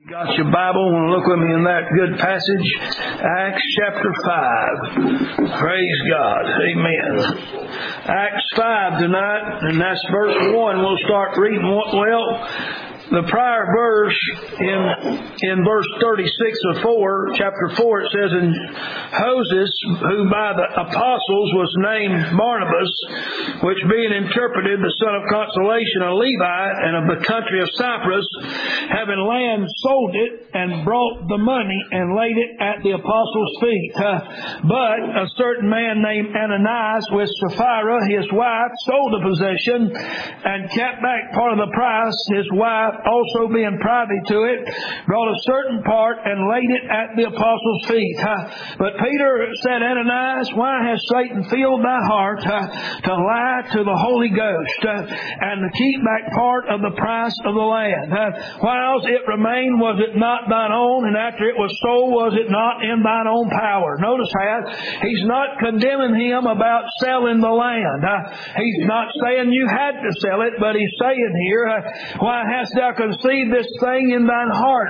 Got your Bible? Want to look with me in that good passage? Acts chapter 5. Praise God. Amen. Acts 5 tonight, and that's verse 1. We'll start reading. Well, the prior verse in verse 36 of chapter 4, it says, "And Joses, who by the apostles was named Barnabas, which being interpreted the son of consolation, a Levite, and of the country of Cyprus, having land, sold it, and brought the money, and laid it at the apostles' feet. But a certain man named Ananias, with Sapphira his wife, sold the possession, and kept back part of the price. His wife, also being privy to it, brought a certain part and laid it at the apostles' feet. But Peter said, Ananias, why has Satan filled thy heart to lie to the Holy Ghost and to keep back part of the price of the land? Whilst it remained, was it not thine own? And after it was sold, was it not in thine own power? Notice that he's not condemning him about selling the land. He's not saying you had to sell it, but he's saying here, why hast thou conceived this thing in thine heart?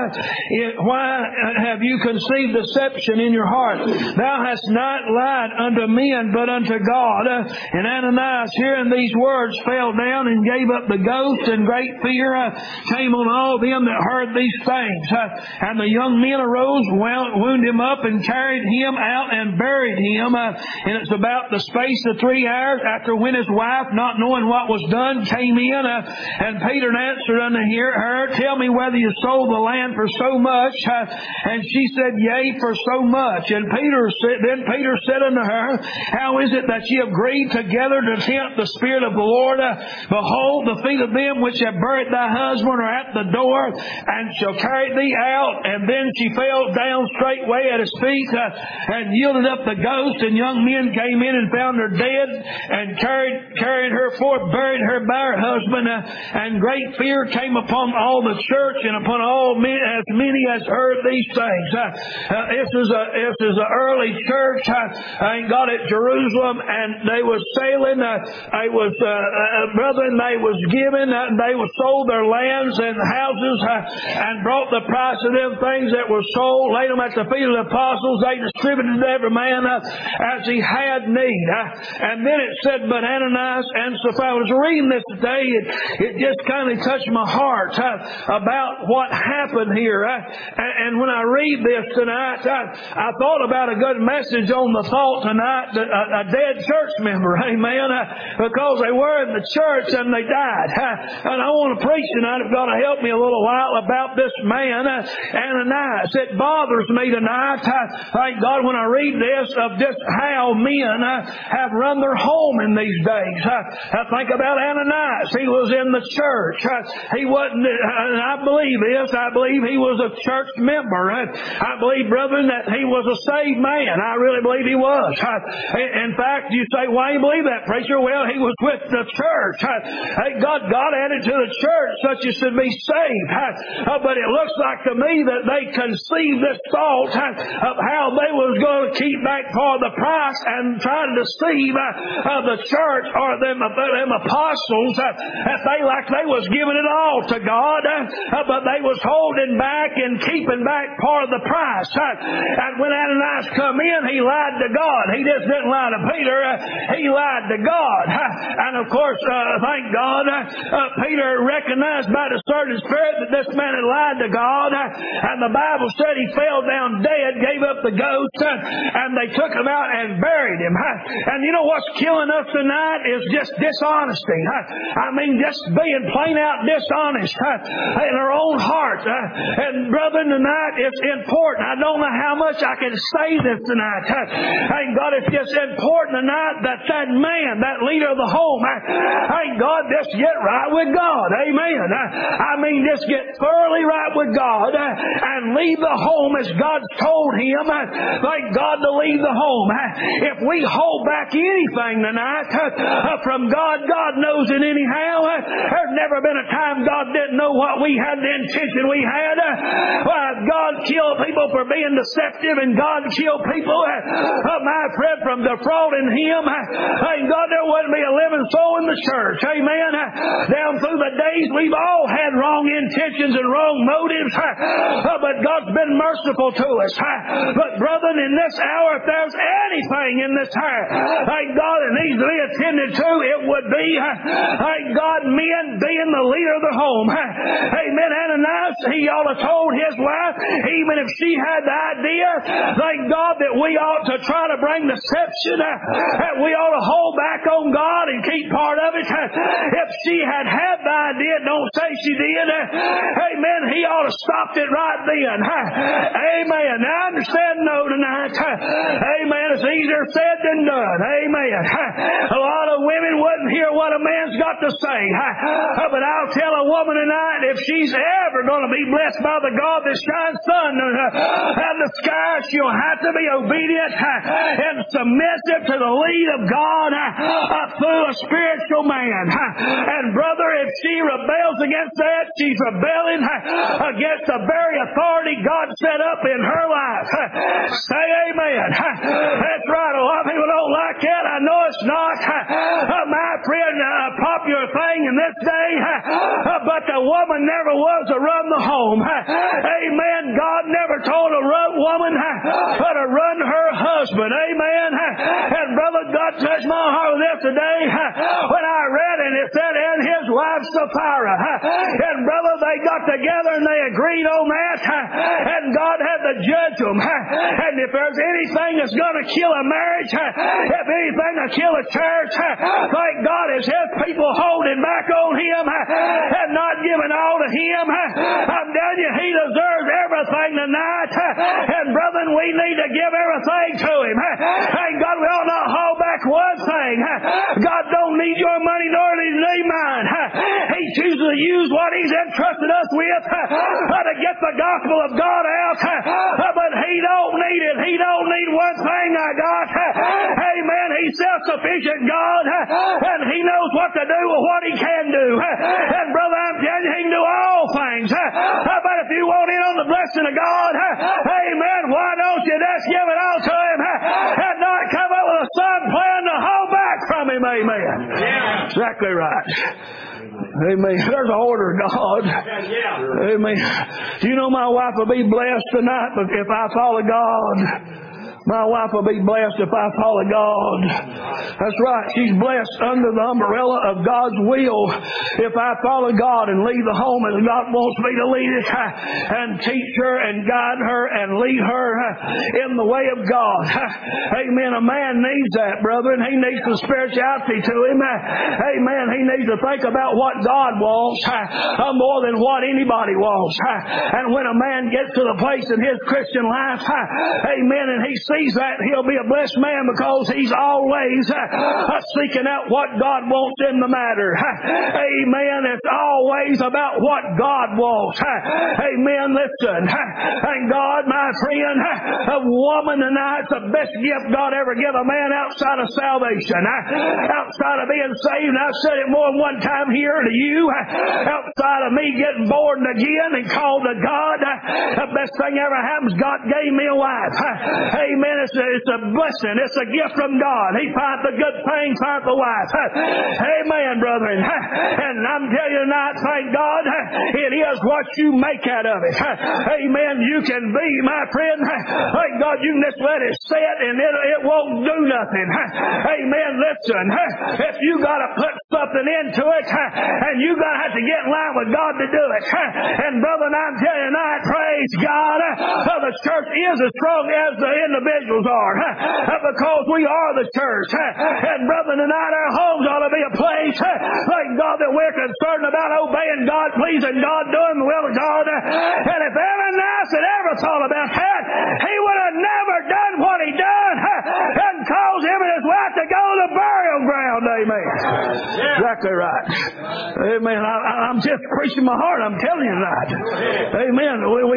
Why have you conceived deception in your heart? Thou hast not lied unto men, but unto God. And Ananias, hearing these words, fell down and gave up the ghost, and great fear came on all them that heard these things. And the young men arose, wound him up, and carried him out and buried him. And it's about the space of 3 hours after when his wife, not knowing what was done, came in. And Peter answered unto her, tell me whether you sold the land for so much. And she said, yea, for so much. And then Peter said unto her, how is it that ye agreed together to tempt the Spirit of the Lord? Behold, the feet of them which have buried thy husband are at the door, and shall carry thee out. And then she fell down straightway at his feet, and yielded up the ghost. And young men came in and found her dead, and carried her forth, buried her by her husband. And great fear came upon all the church and upon all men, as many as heard these things. This is an early church. God at Jerusalem, and they was sailing. Brethren, they was given. They was sold their lands and houses, and brought the price of them things that were sold, laid them at the feet of the apostles. They distributed to every man as he had need. And then it said, but Ananias and Sapphira. I was reading this today. It just kind of touched my heart about what happened here. And when I read this tonight, I thought about a good message on the thought tonight, a dead church member, amen, because they were in the church and they died. And I want to preach tonight, if God will help me a little while, about this man, Ananias. It bothers me tonight, thank God, when I read this, of just how men have run their home in these days. I think about Ananias. He was in the church. He wasn't, and I believe this, I believe he was a church member. I believe, brethren, that he was a saved man. I really believe he was. In fact, you say, why do you believe that, preacher? Well, he was with the church. God added to the church such as should be saved. But it looks like to me that they conceived this thought of how they was going to keep back part of the price and try to deceive the church or them apostles, that they was giving it all to God, but they was holding back and keeping back part of the price. And when Ananias come in, he lied to God. He just didn't lie to Peter. He lied to God. And of course, thank God, Peter recognized by the certain spirit that this man had lied to God. And the Bible said he fell down dead, gave up the ghost, and they took him out and buried him. And you know what's killing us tonight is just dishonesty. I mean, just being plain out dishonest in our own heart. And brethren, tonight it's important. I don't know how much I can say this tonight. Thank God, it's just important tonight that man, that leader of the home, thank God, just get right with God. Amen. I mean, just get thoroughly right with God and leave the home as God's told him. Thank God to leave the home. If we hold back anything tonight from God, God knows it anyhow. There's never been a time God didn't know what we had the intention religion we had. Why, God killed people for being deceptive, and God killed people, my friend, from defrauding Him. Thank God there wouldn't be a living soul in the church. Amen. Down through the days, we've all had wrong intentions and wrong motives, but God's been merciful to us. But brethren, in this hour, if there's anything in this hour, thank God, it needs to be attended to, it would be, thank God, men being the leader of the home. Amen. Ananias, he ought to told his wife, even if she had the idea, thank God, that we ought to try to bring deception, that we ought to hold back on God and keep part of it. If she had the idea, don't say she did. Amen. He ought to stop it right then. Amen. Now I understand tonight. Amen. It's easier said than done. Amen. A lot of women wouldn't hear what a man's got to say. But I'll tell a woman tonight, if she's ever going to be blessed by the God that shines sun and the sky, she'll have to be obedient and submissive to the lead of God through a spiritual man. And brother, if she rebels against that, she's rebelling against the very authority God set up in her life. Say amen. That's right. A lot of people don't like that. I know it's not, my friend, a popular thing in this day, but the woman never was to run the home. Amen. God never told a woman how to run her husband. Amen. And brother, God touched my heart with this today when I read it. It said, and his wife Sapphira. And brother, they got together and they agreed on that. And God had to judge them. And if there's anything that's going to kill a marriage, if anything to kill a church, thank God, is His people holding back on Him and not giving all to Him. I'm telling you, He deserves everything tonight. And brethren, we need to give everything to Him. Thank God, we ought not hold back one thing. God don't need your money, nor does He need mine. He chooses to use what He's entrusted us with to get the gospel of God out. But He don't need it. He don't need one thing I got. Amen. He's self-sufficient God, and He knows what to do with what He can do. And brother, I'm telling you, He can do all things. But if you want in on the blessing of God, amen, why don't you just give it all to Him and not come up with a sub plan to hold back from Him? Amen. Yeah. Exactly right. Amen. There's an order of God. Amen. Do you know my wife will be blessed tonight if I follow God? My wife will be blessed if I follow God. That's right. She's blessed under the umbrella of God's will if I follow God and lead the home as God wants me to lead it, and teach her and guide her and lead her in the way of God. Amen. A man needs that, brother, and he needs some spirituality to him. Amen. He needs to think about what God wants more than what anybody wants. And when a man gets to the place in his Christian life, amen, and he sees that, he'll be a blessed man because he's always seeking out what God wants in the matter. Amen. It's always about what God wants. Amen. Listen. Thank God, my friend, a woman tonight's the best gift God ever give a man outside of salvation. Outside of being saved, and I've said it more than one time here to you, outside of me getting born again and called to God, the best thing ever happens, God gave me a wife. Amen. It's a blessing. It's a gift from God. He finds the good things, finds the wife. Amen, brethren. And I'm telling you tonight, thank God, it is what you make out of it. Amen. You can be, my friend, thank God, you can just let it sit and it won't do nothing. Amen. Listen, if you got to put something into it, and you got to have to get in line with God to do it. And brother, I'm telling you tonight, praise God, the church is as strong as the individuals are, because we are the church. And brother, tonight our homes ought to be a place, thank God, that we're concerned about obeying God, pleasing God, doing the will of God. And if Ananias had ever thought about that, he would have never done what he done and caused him and his wife to go to the burial ground. Amen. Yeah. Exactly right. Amen. I'm just preaching my heart. I'm telling you tonight. Amen. We got to have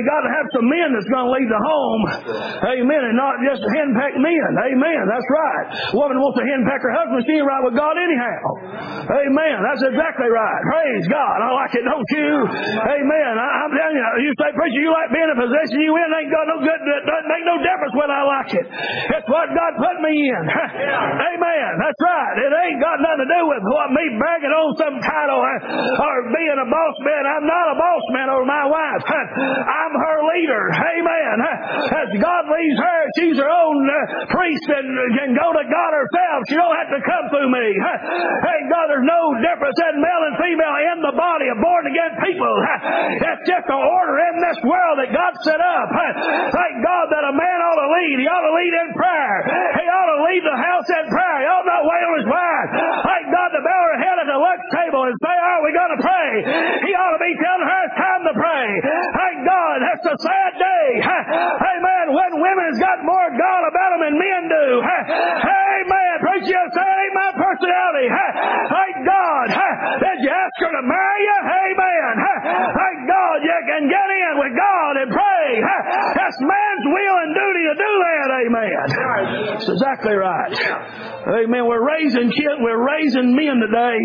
have some men that's going to lead the home. Amen. And not just henpeck men. Amen. That's right. A woman wants to henpeck her husband. She ain't right with God anyhow. Amen. That's exactly right. Praise God. I like it, don't you? Amen. I'm telling you, you say, preacher, you like being in a position you in. Ain't got no good. It doesn't make no difference whether I like it. It's what God put me in. Amen. That's right. It ain't got nothing to do with what me bragging on some title or being a boss man. I'm not a boss man over my wife. I'm her leader. Amen. As God leads her, she's her own priest and can go to God herself. She don't have to come through me. Hey, God, there's no difference in male and female in the body of born again people. It's just an order in this world that God set up. Thank God that a man ought to lead. He ought to lead in prayer. He ought to lead the house in prayer. He ought not wait on his wife. Thank God to bow her head at the lunch table and say, are we going to pray? He ought to be telling her it's time to pray. Thank God, that's a sad day. Amen. When women's got more God about them than men do. Amen. Preach you, say, ain't my personality. Thank God. Did you ask her to marry you? Amen. Thank God you can get in with God and pray. That's man's will and duty to do that. Amen. That's exactly right. Amen. We're raising kids. We're raising men today.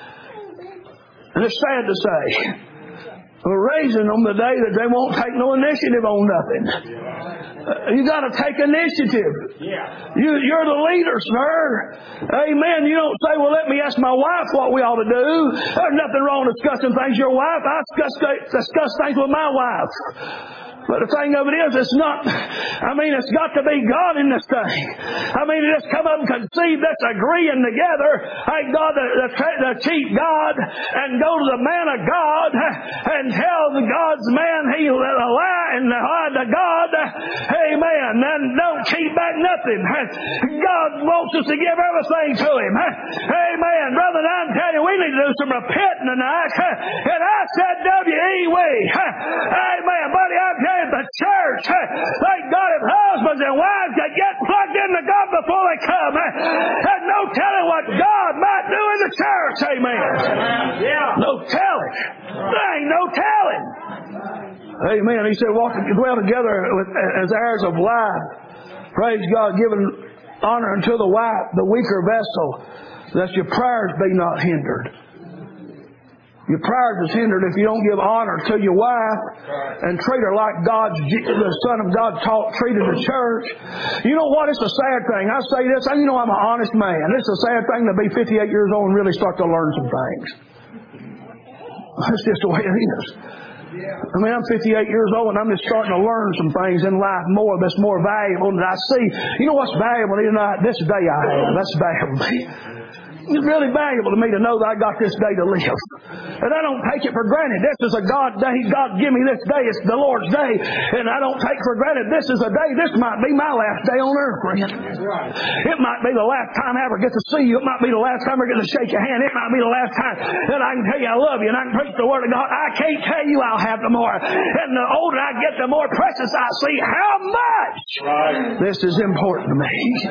And it's sad to say. We're raising them today that they won't take no initiative on nothing. You got to take initiative. You're the leader, sir. Amen. You don't say, well, let me ask my wife what we ought to do. There's nothing wrong discussing things with your wife. I discuss things with my wife. But the thing of it is, it's not, it's got to be God in this thing. Just come up and conceive this agreeing together. Thank God the chief God and go to the man of God and tell the God's man he will lie and lie to God. Amen. And don't keep back nothing. God wants us to give everything to Him. Amen. Brother, I'm telling you, we need to do some repenting tonight. And I said W-E-We. Amen. Buddy, I'm telling you, the church, thank God, if husbands and wives can get plugged into God before they come, there's no telling what God might do in the church. Amen. No telling. There ain't no telling. Amen. He said, dwell together as heirs of life. Praise God, giving honor unto the wife, the weaker vessel, that your prayers be not hindered. Your prayers is hindered if you don't give honor to your wife and treat her like the Son of God treated the church. You know what? It's a sad thing. I say this, I'm an honest man. It's a sad thing to be 58 years old and really start to learn some things. That's just the way it is. I'm 58 years old and I'm just starting to learn some things in life more that's more valuable than I see. You know what's valuable tonight? This day I have. That's valuable to me. It's really valuable to me to know that I got this day to live. And I don't take it for granted. This is a God day. God give me this day. It's the Lord's day. And I don't take for granted this is a day. This might be my last day on earth, friend. It might be the last time I ever get to see you. It might be the last time I get to shake your hand. It might be the last time that I can tell you I love you and I can preach the Word of God. I can't tell you I'll have the more. And the older I get, the more precious I see how much this is important to me.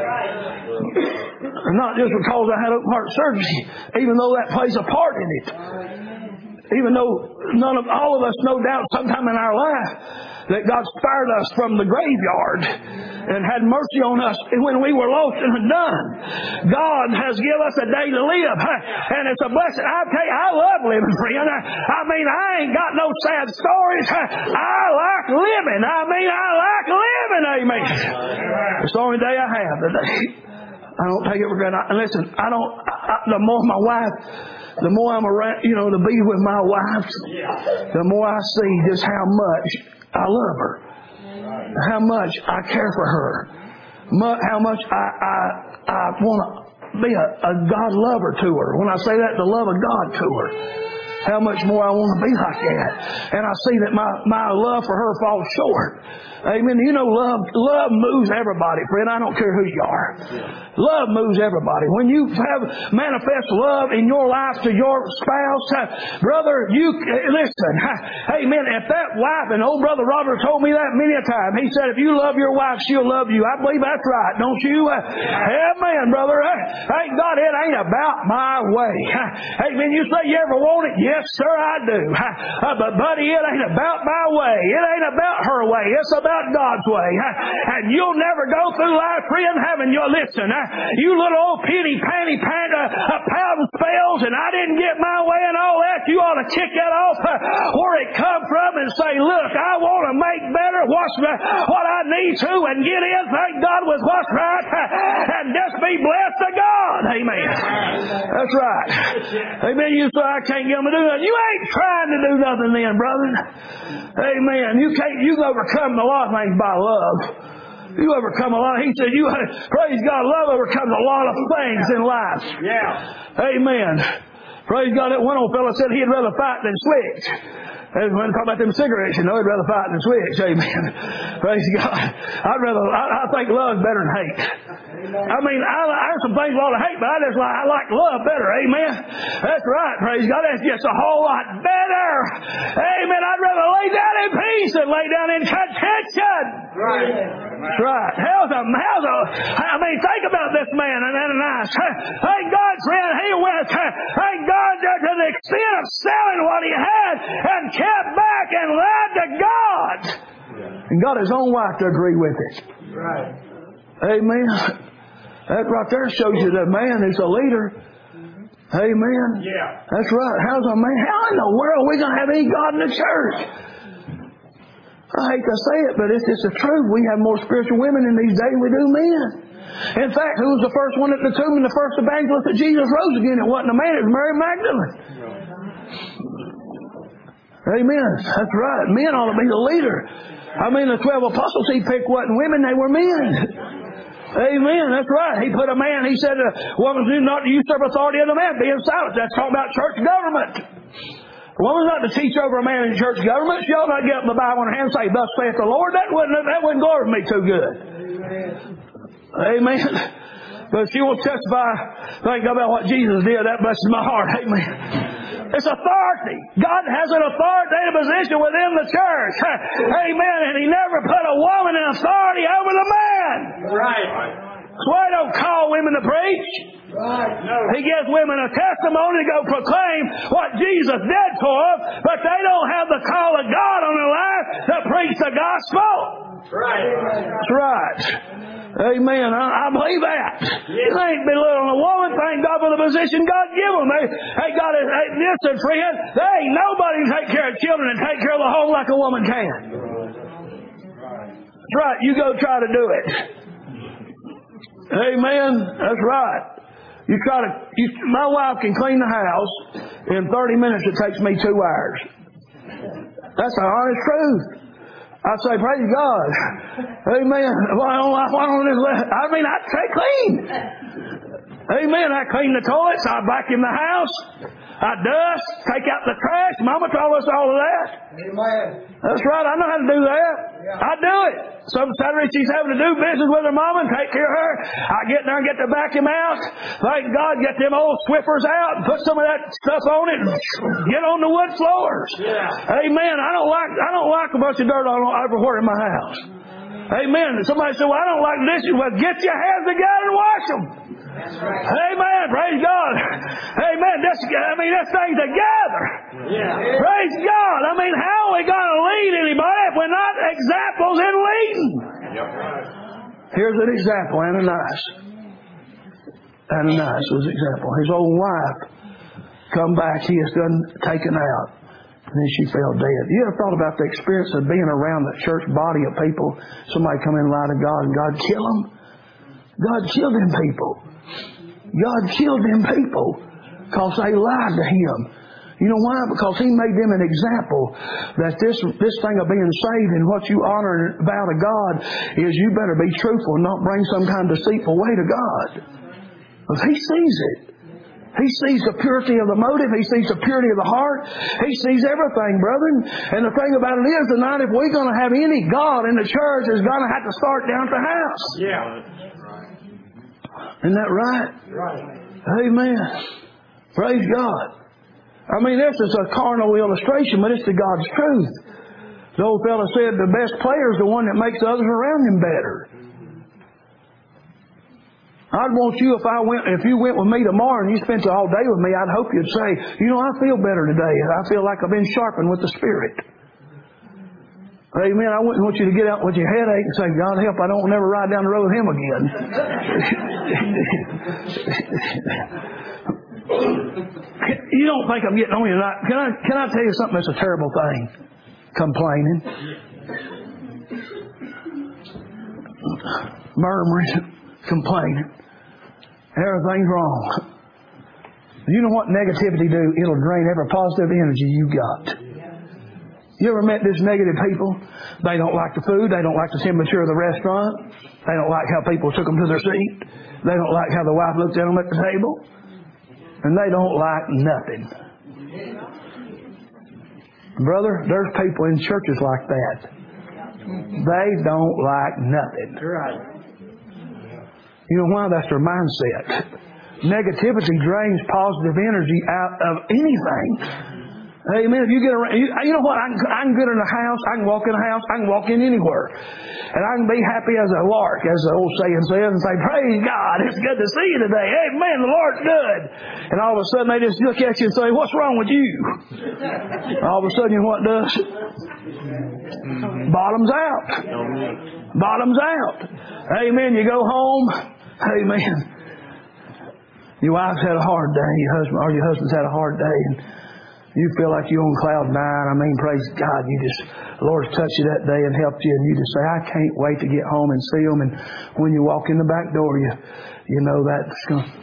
Not just because I had open heart surgery, even though that plays a part in it. Even though all of us, no doubt, sometime in our life, that God spared us from the graveyard and had mercy on us when we were lost and undone. God has given us a day to live, and it's a blessing. I tell you, I love living, friend. I ain't got no sad stories. I like living. I like living. Amen. It's the only day I have today. I don't take it for granted. And listen, the more my wife, the more I'm around, to be with my wife, the more I see just how much I love her, how much I care for her, how much I want to be a God lover to her. When I say that, the love of God to her. How much more I want to be like that. And I see that my love for her falls short. Amen. Love moves everybody, friend. I don't care who you are. Love moves everybody. When you have manifest love in your life to your spouse, brother, listen. Amen. If that wife, and old brother Robert told me that many a time. He said, if you love your wife, she'll love you. I believe that's right, don't you? Amen, brother. Thank God it ain't about my way. Amen. You say you ever want it? Yeah, Yes, sir, I do. But, buddy, it ain't about my way. It ain't about her way. It's about God's way. And you'll never go through life free and having your listen. You little old penny panty pound spells, and I didn't get my way and all that. You ought to kick that off where it come from and say, look, I want to make better what I need to and get in, thank God, with what's right, and just be blessed to God. Amen. That's right. Amen. You say, I can't get them to do nothing. You ain't trying to do nothing then, brother. Amen. You can overcome a lot of things by love. You overcome a lot. He said, praise God, love overcomes a lot of things in life. Yeah. Amen. Praise God. That one old fellow said he'd rather fight than switch. And when talk about them cigarettes, he'd rather fight than switch. Amen. Praise God. I think love's better than hate. I mean, I have some things a lot of hate, but I like love better. Amen. That's right. Praise God. That's just a whole lot better. Amen. I'd rather lay down in peace than lay down in contention. Right. That's right. I mean, think about this man and Ananias. Thank God, friend, he went, thank God, to the extent of selling what he had and kept back and lied to God. And got his own wife to agree with it. Right. Amen. That right there shows you that man is a leader. Amen. Yeah. That's right. How in the world are we going to have any God in the church? I hate to say it, but it's the truth. We have more spiritual women in these days than we do men. In fact, who was the first one at the tomb and the first evangelist that Jesus rose again? It wasn't a man, it was Mary Magdalene. Amen. That's right. Men ought to be the leader. I mean, the 12 apostles he picked wasn't women, they were men. Amen. That's right. He put a man, he said, woman do not usurp authority of the man, being silent. That's talking about church government. A woman's not to teach over a man in church government. She ought not get up the Bible in her hand and say, thus saith the Lord. That wouldn't go over me too good. Amen. But she will testify, thank God, about what Jesus did. That blesses my heart. Amen. It's authority. God has an authoritative position within the church. Amen. And He never put a woman in authority over the man. Right. That's why He don't call women to preach. Right. No. He gives women a testimony to go proclaim what Jesus did for them, but they don't have the call of God on their life to preach the gospel. Right. That's right. Amen. I believe that. Yes. It ain't belittling a woman. Thank God for the position God give them. Listen, friend, there ain't nobody can take care of children and take care of the home like a woman can. That's right. You go try to do it. Amen. That's right. My wife can clean the house in 30 minutes. It takes me 2 hours. That's the honest truth. I say, praise God. Amen. I say clean. Amen. I clean the toilets. I vacuum the house. I dust. Take out the trash. Mama taught us all of that. Amen. That's right. I know how to do that. Yeah. I do it. Some Saturday she's having to do business with her mama and take care of her. I get there and get the vacuum out. Thank God, get them old Swiffers out and put some of that stuff on it and get on the wood floors. Yeah. Amen. I don't like a bunch of dirt everywhere in my house. Amen. Somebody said, well, I don't like dishes. Well, get your hands together and wash them. That's right. Amen. Praise God. Amen. This thing together. Yeah. Praise God. How are we going to lead anybody if we're not examples in leading? Yep. Here's an example. Ananias was an example. His old wife come back. He is done taken out. And then she fell dead. You ever thought about the experience of being around the church body of people? Somebody come in and lie to God and God kill them? God killed them people. God killed them people because they lied to Him. You know why? Because He made them an example that this thing of being saved and what you honor and vow to God is you better be truthful and not bring some kind of deceitful way to God. Because He sees it. He sees the purity of the motive. He sees the purity of the heart. He sees everything, brethren. And the thing about it is tonight, if we're going to have any God in the church, it's going to have to start down at the house. Yeah. Isn't that right? Right. Amen. Praise God. This is a carnal illustration, but it's the God's truth. The old fellow said the best player is the one that makes others around him better. I'd want you, if you went with me tomorrow and you spent all day with me, I'd hope you'd say, you know, I feel better today. I feel like I've been sharpened with the Spirit. Amen. I wouldn't want you to get out with your headache and say, God help, I don't never ride down the road with him again. You don't think I'm getting on you tonight. Can I tell you something that's a terrible thing? Complaining. Murmuring. Complaining. Everything's wrong. You know what negativity do? It'll drain every positive energy you got. You ever met these negative people? They don't like the food. They don't like the temperature of the restaurant. They don't like how people took them to their seat. They don't like how the wife looked at them at the table. And they don't like nothing. Brother, there's people in churches like that. They don't like nothing. You know why? That's their mindset. Negativity drains positive energy out of anything. Amen. If you get around, you know what? I can get in a house. I can walk in a house. I can walk in anywhere, and I can be happy as a lark, as the old saying says, and say, "Praise God! It's good to see you today. Amen. The Lord's good." And all of a sudden, they just look at you and say, "What's wrong with you?" All of a sudden, you know what it does? Bottoms out. Bottoms out. Amen. You go home. Amen. Your wife's had a hard day. Your husband's had a hard day, and you feel like you're on cloud nine. I mean, praise God. The Lord's touched you that day and helped you. And you just say, I can't wait to get home and see them. And when you walk in the back door, you know that's going to...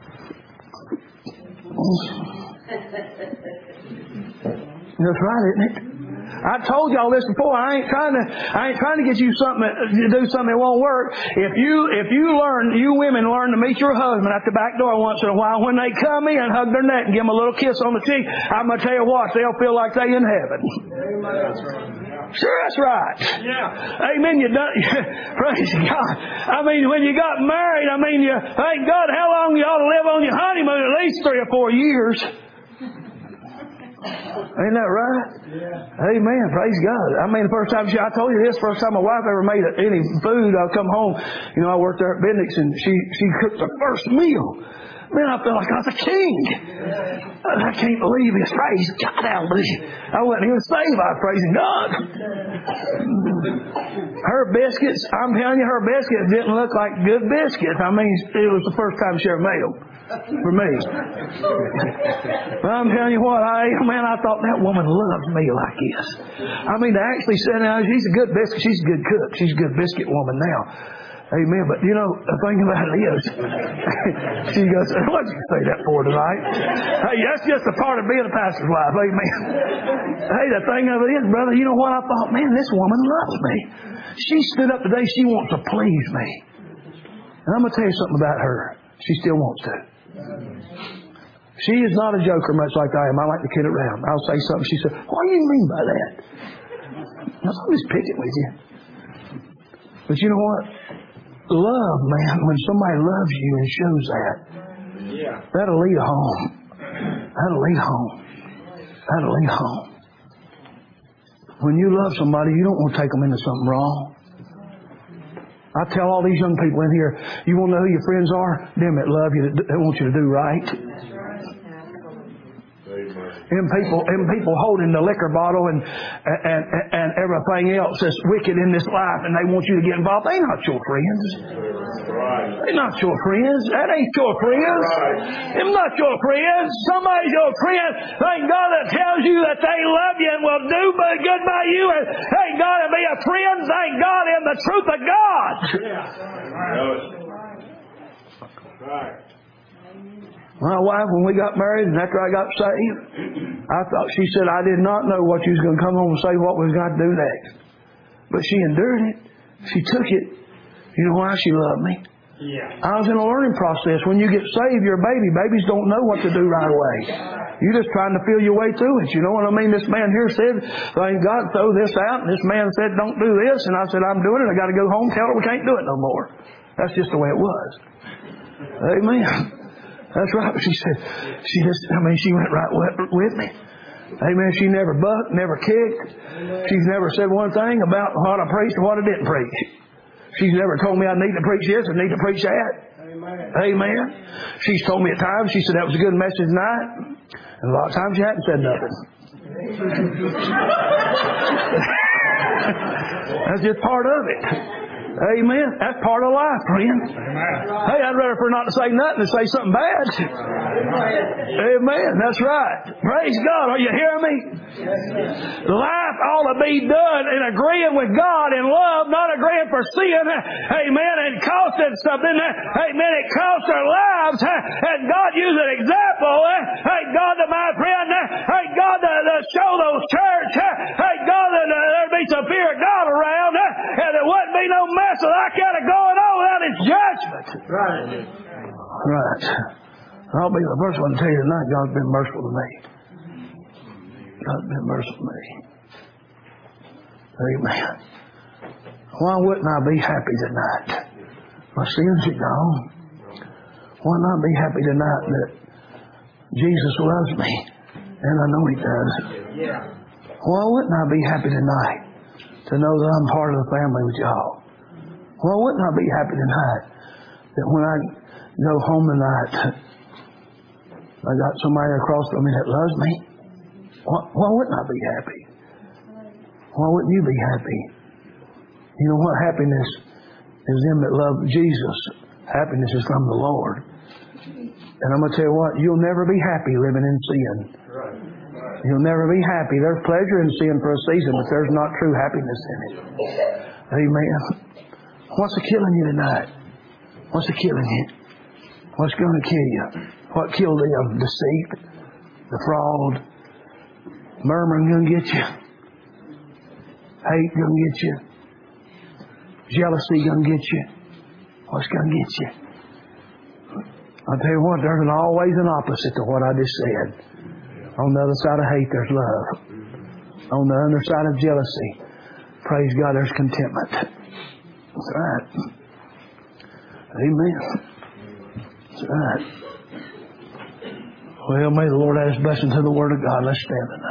That's right, isn't it? I told y'all this before. I ain't trying to get you to do something that won't work. If you women learn to meet your husband at the back door once in a while, when they come in, hug their neck and give them a little kiss on the cheek, I'm going to tell you what, they'll feel like they're in heaven. That's right. Sure, that's right. Yeah. Amen. Praise God. I mean, when you got married, you thank God how long you ought to live on your honeymoon, at least 3 or 4 years. Ain't that right? Yeah. Amen. Praise God. The first time I told you this, first time my wife ever made any food, I'd come home. You know, I worked there at Bendix, and she cooked the first meal. Man, I felt like I was a king. I can't believe this. Praise God. I wasn't even saved. I was praising God. Her biscuits, I'm telling you, her biscuits didn't look like good biscuits. It was the first time she ever made them. For me. But I'm telling you what, I thought that woman loved me like this. They actually said, now, she's a good biscuit. She's a good cook. She's a good biscuit woman now. Amen. But you know, the thing about it is, she goes, what'd you say that for tonight? Hey, that's just a part of being a pastor's wife. Amen. Hey, the thing of it is, brother, you know what? I thought, man, this woman loves me. She stood up today. She wants to please me. And I'm going to tell you something about her. She still wants to. She is not a joker much like I am. I like to kid around. I'll say something. She said, what do you mean by that? I'm just picking with you. But you know what? Love, man, when somebody loves you and shows that, that'll lead home. That'll lead home. That'll lead home. When you love somebody, you don't want to take them into something wrong. I tell all these young people in here, you want to know who your friends are? Them that love you, that want you to do right. Them people holding the liquor bottle and everything else that's wicked in this life, and they want you to get involved. They not your friends. They're not your friends. That ain't your friends. They're not your friends. Somebody's your friend. Thank God that tells you that they love you and will do good by you. And thank God to be a friend. Thank God in the truth of God. Right. My wife, when we got married and after I got saved, she said, I did not know what you was going to come home and say what we was going to do next. But she endured it. She took it. You know why? She loved me. Yeah. I was in a learning process. When you get saved, you're a baby. Babies don't know what to do right away. You're just trying to feel your way through it. You know what I mean? This man here said, thank God, throw this out. And this man said, don't do this. And I said, I'm doing it. I got to go home, tell her we can't do it no more. That's just the way it was. Amen. That's right. She said, she went right with me. Amen. She never bucked, never kicked. She's never said one thing about what I preached or what I didn't preach. She's never told me I need to preach this or need to preach that. Amen. She's told me at times, she said, that was a good message tonight. And a lot of times she hadn't said nothing. That's just part of it. Amen. That's part of life, friend. Hey, I'd rather for her not to say nothing than say something bad. Amen. That's right. Praise God. Are you hearing me? Life ought to be done in agreeing with God in love, not agreeing for sin. Amen. And costing something. Amen. It costs our lives. And God used an example. Hey, God, to my friend. Hey, God, to show those church. Hey, God, that there'd be some fear of God around. And there wouldn't be no mess like that going on without His judgment. Right. I'll be the first one to tell you tonight, God's been merciful to me. God's been merciful to me. Amen. Why wouldn't I be happy tonight? My sins are gone. Why not be happy tonight that Jesus loves me? And I know He does. Why wouldn't I be happy tonight to know that I'm part of the family with y'all? Why wouldn't I be happy tonight that when I go home tonight, I got somebody across from me that loves me? Why wouldn't I be happy? Why wouldn't you be happy? You know what? Happiness is them that love Jesus. Happiness is from the Lord. And I'm going to tell you what, you'll never be happy living in sin. You'll never be happy. There's pleasure in sin for a season, but there's not true happiness in it. Amen. What's killing you tonight? What's killing you? What's going to kill you? What killed them? Deceit, the fraud, murmuring going to get you. Hate going to get you. Jealousy going to get you. What's going to get you? I'll tell you what, there's always an opposite to what I just said. On the other side of hate, there's love. On the other side of jealousy, praise God, there's contentment. That's right. Amen. That's right. Well, may the Lord add His blessing to the Word of God. Let's stand tonight.